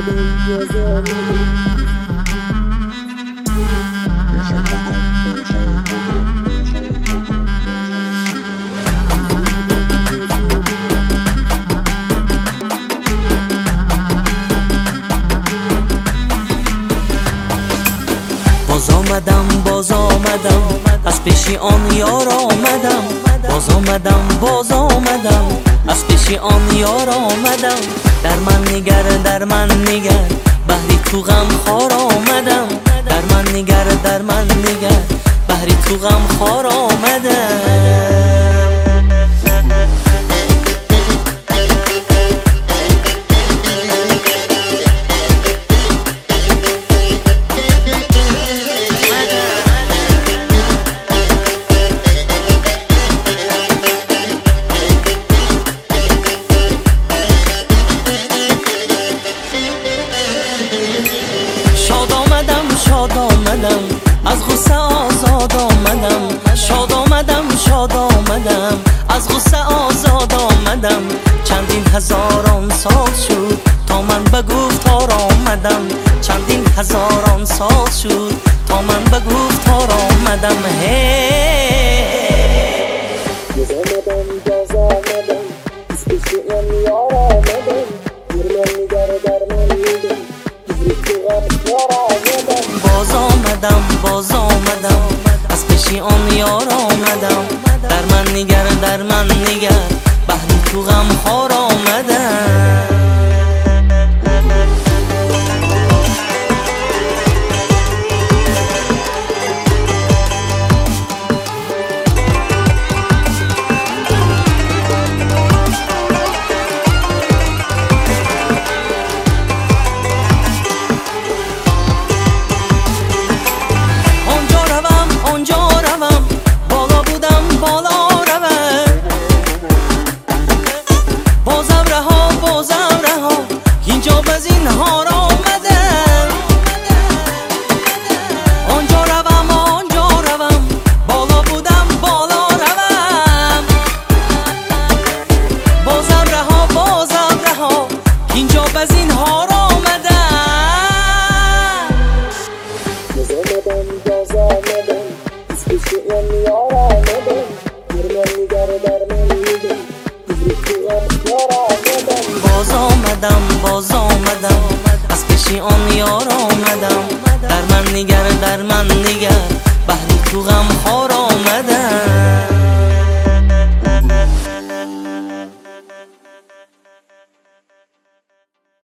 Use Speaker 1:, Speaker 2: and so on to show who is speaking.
Speaker 1: باز آمدم از پیش آن یار آمدم. باز آمدم از پیش آن یار آمدم. در من نگر بهری تو غم خار آمدم. در من نگر بهری تو غم خار آمدم. شاد آمدم از غصه آزاد آمدم. شاد آمدم از غصه آزاد آمدم. چندین هزاران سال شد تا من به گفتار آمدم. چندین هزاران سال شد تا من به گفتار آمدم.
Speaker 2: باز آمدم از پیش آن یار آمدم.
Speaker 1: باز آمدم از پیش آن یار آمدم. در من نگر بهری تو غم خار آمدم.
Speaker 2: باز آمدم
Speaker 1: از پیش آن یار